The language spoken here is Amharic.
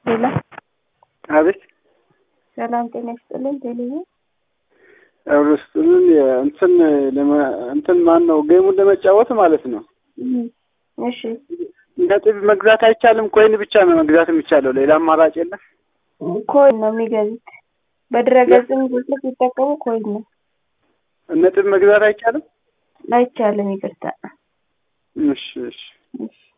ሄሎ አቤት ሰላም ጤና ይስጥልኝ። ቴሌቪ አውርስቱን እንትን ማን ነው ጌሙን ለመጫወት ማለት ነው። እሺ ነጥብ መግዛት አይቻልም። ኮይን ብቻ ነው መግዛት የሚቻለው። ሌላ አማራጭ የለም። ኮይን ነው የሚገዙት። በድረገጽም ዝልክ ይጠቀሙ ኮይን ነው። ነጥብ መግዛት አይቻልም። አይቻልም። ይቅርታ። እሺ